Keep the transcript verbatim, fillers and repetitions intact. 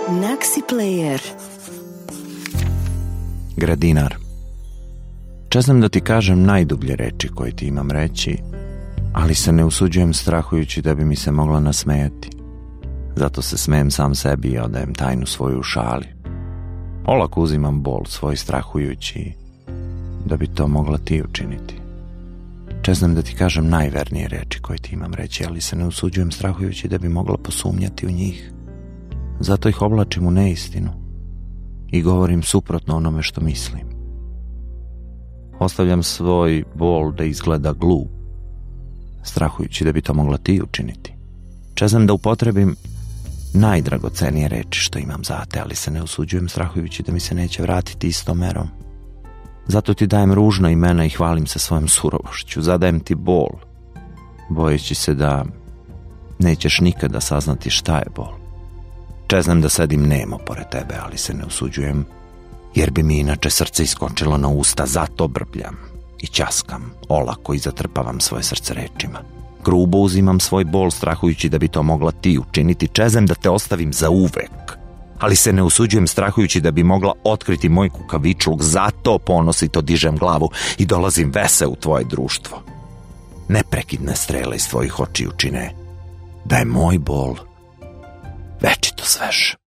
Naxi Player. Gradinar. Čeznem da ti kažem najdublje reči koje ti imam reći, ali se ne usuđujem strahujući da bi mi se mogla nasmejati. Zato se smejem sam sebi i odajem tajnu svoju u šali. Olako uzimam bol svoj strahujući da bi to mogla ti učiniti. Čeznem da ti kažem najvernije reči koje ti imam reći, ali se ne usuđujem strahujući da bi mogla posumnjati u njih. Zato ih oblačim u neistinu i govorim suprotno onome što mislim. Ostavljam svoj bol da izgleda glup, strahujući da bi to mogla ti učiniti. Čeznem da upotrebim najdragocenije reči što imam za te, ali se ne usuđujem strahujući da mi se neće vratiti istom merom. Zato ti dajem ružna imena i hvalim se svojom surovošću, zadajem ti bol, bojeći se da nećeš nikada saznati šta je bol. Čeznem da sedim nemo pored tebe, ali se ne usuđujem, jer bi mi inače srce iskočilo na usta, zato brbljam i ćaskam, olako i zatrpavam svoje srce rečima. Grubo uzimam svoj bol, strahujući da bi to mogla ti učiniti. Čeznem da te ostavim za uvek, ali se ne usuđujem strahujući da bi mogla otkriti moj kukavičluk, zato ponosito dižem glavu i dolazim vese u tvoje društvo. Neprekidne strele iz tvojih očiju čine da je moj bol večito svež.